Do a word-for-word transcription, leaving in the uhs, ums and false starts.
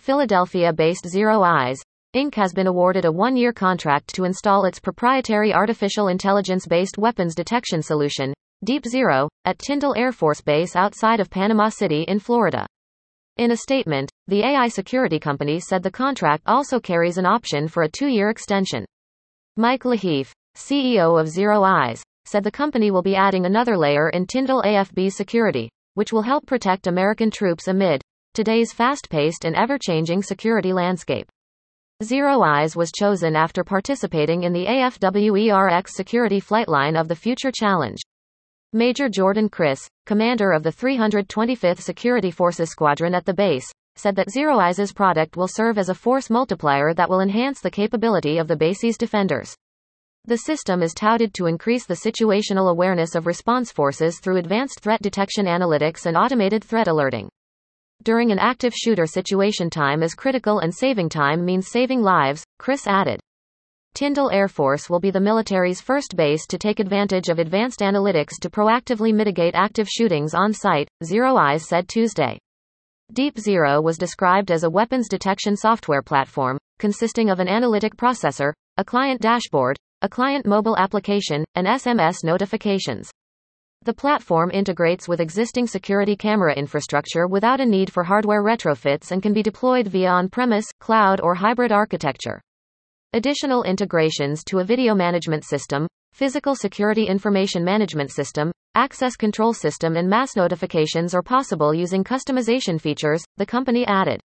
Philadelphia-based Zero Eyes, Incorporated has been awarded a one-year contract to install its proprietary artificial intelligence-based weapons detection solution, Deep Zero, at Tyndall Air Force Base outside of Panama City in Florida. In a statement, the A I security company said the contract also carries an option for a two-year extension. Mike Laheef, C E O of Zero Eyes, said the company will be adding another layer in Tyndall A F B's security, which will help protect American troops amid today's fast-paced and ever-changing security landscape. Zero Eyes was chosen after participating in the A F W E R X Security Flightline of the Future Challenge. Major Jordan Criss, commander of the three hundred twenty-fifth Security Forces Squadron at the base, said that Zero Eyes' product will serve as a force multiplier that will enhance the capability of the base's defenders. The system is touted to increase the situational awareness of response forces through advanced threat detection analytics and automated threat alerting. During an active shooter situation, time is critical and saving time means saving lives, Criss added. Tyndall Air Force will be the military's first base to take advantage of advanced analytics to proactively mitigate active shootings on site, Zero Eyes said Tuesday. Deep Zero was described as a weapons detection software platform, consisting of an analytic processor, a client dashboard, a client mobile application, and S M S notifications. The platform integrates with existing security camera infrastructure without a need for hardware retrofits and can be deployed via on-premise, cloud, or hybrid architecture. Additional integrations to a video management system, physical security information management system, access control system, and mass notifications are possible using customization features, the company added.